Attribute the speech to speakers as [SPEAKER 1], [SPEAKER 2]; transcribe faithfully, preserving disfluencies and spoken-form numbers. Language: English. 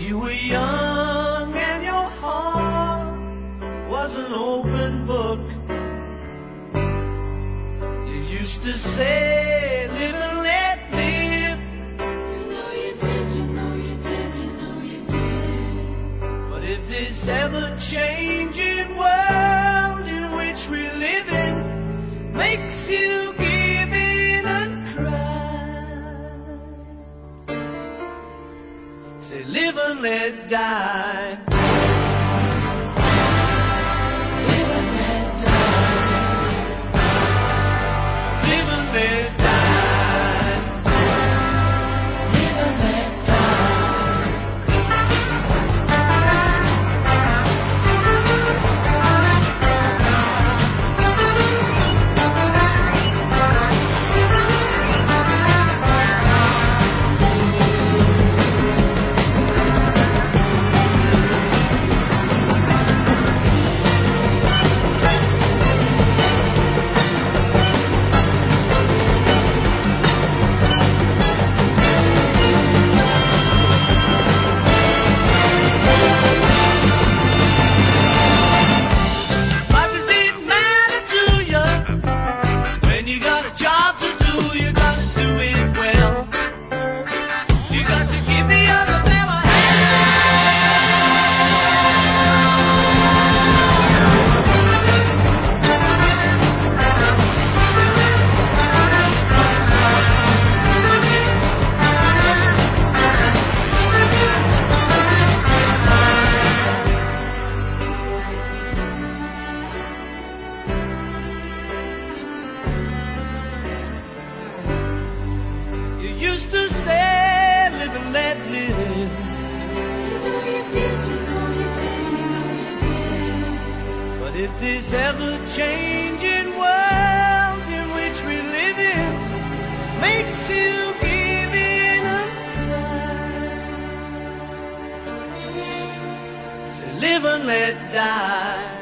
[SPEAKER 1] you were young and your heart was an open book. You used to say, live and let live. You know you did, you know you did, you know you did. But if this ever-changing world in which we live in makes you give in and cry, say live and let die. Used to say, live and let live. You know you did, you know you did, you know you did. But if this ever-changing world in which we live in makes you give in and cry, say live and let die.